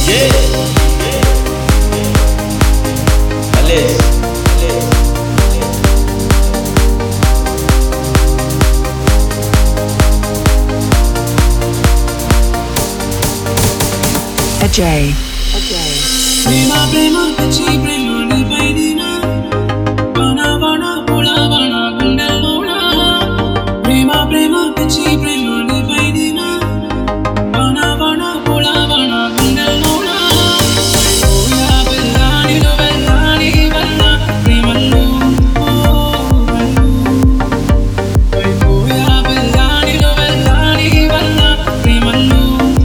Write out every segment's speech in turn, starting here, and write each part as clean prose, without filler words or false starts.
Ajay. Prema prema pichi prema ni paidina vana vana pula vana gundalona prema prema pichi prema ni paidina vana vana pula vana gundalona oya bellani lo bellani bella premallo oya bellani lo bellani bella premallo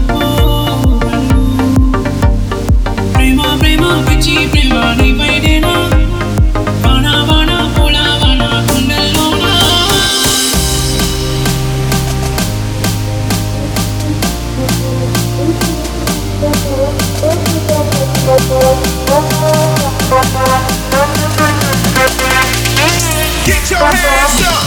prema prema pichi prema ni paidina vana vana pula vana gundalona Get your hands up!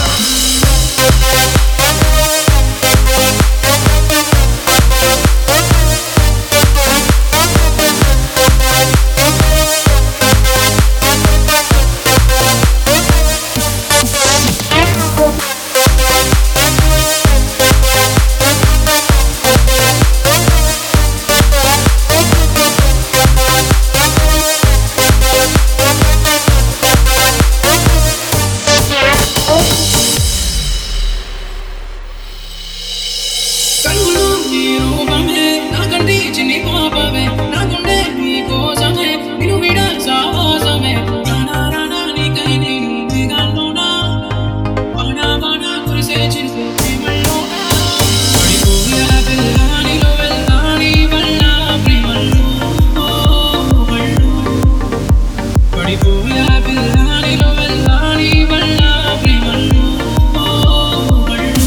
కనులు నీ రూపమే నా కంటి చిన్ని పాపమే నా గుండె నీ కోసమే నిన్ను విడ సావాసమే రానా రానా నీకై నేను దిగాల్లోనా వానా వానా కురిసే చినుకు ప్రేమల్లోనా పడిపోయా పిల్లానిలో వెళ్ళాని వల్ల ప్రేమల్లో వళ్ళు పడిపోయా పిల్లానిలో వెళ్ళాని వల్ల ప్రేమల్లో వళ్ళు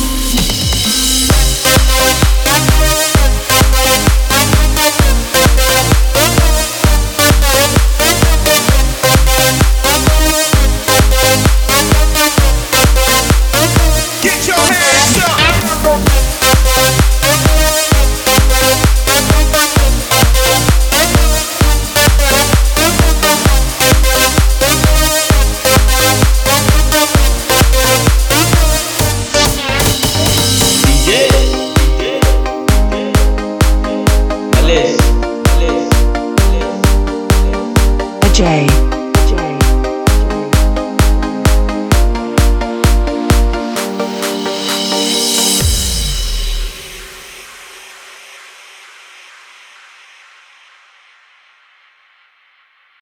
Get your hands up! Ajay.